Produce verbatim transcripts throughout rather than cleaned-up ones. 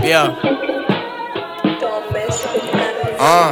بیا آه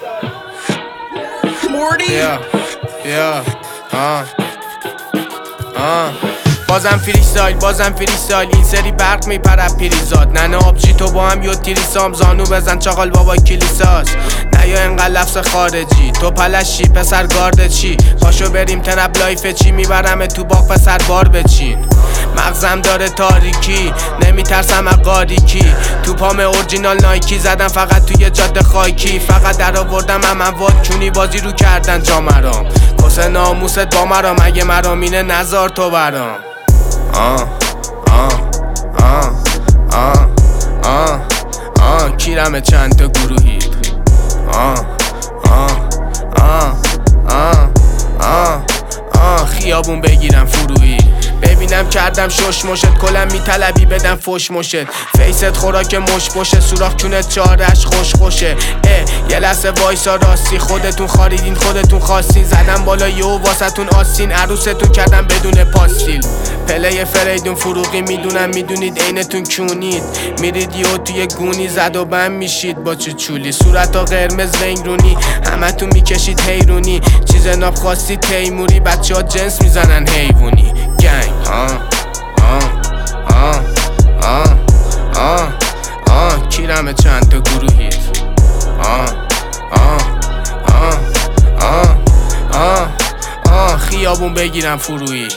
بیا بیا آه آه بازم فری استایل بازم فری استایل این سری برق میپره پریزاد ننه آبجی تو با هم یو تیریسام زانو بزن چاقال بابا کلیساس نه یا انقدر لفظ خارجی تو پلشی پسر گارد چی پاشو بریم ترپ لایف چی میبرم تو باغ پسر بار بچین مغزم داره تاریکی نمیترسم اقاریکی تو پام اورجینال نایکی زدم فقط توی جاده خاکی فقط در آوردم امن واکونی بازی رو کردن جا مرام کسه ناموست با مرام اگه مرامینه نزار تو برام آه آه آه آه آه آه کیرم چند تا گروهی آه آه آه آه آه آه خیابون بگیرم فرویی ببینم کردم شش مشت کلم میطلبی بدم فش مشت فیست خوراک مش باشه سوراخ کونت چارش خوش خوشه اه یه لحظه وایسا راستی خودتون خاریدین خودتون خواستین زدم بالا یو واسهتون آستین عروستون کردم بدون پاستیل پله فریدون فروغی میدونم میدونید عینتون کونید میرید یو توی گونی زد و بم میشید با چه چولی صورتا قرمز ونگرونی همتون میکشید حیرونی چیز ناب خواستید تیموری بچه ها جنس میزنن حیوونی گنگ آه آه آه آه آه آه کیرم چند تا گروهید آه آه آه آه آه آه خیابون بگیرم فرویی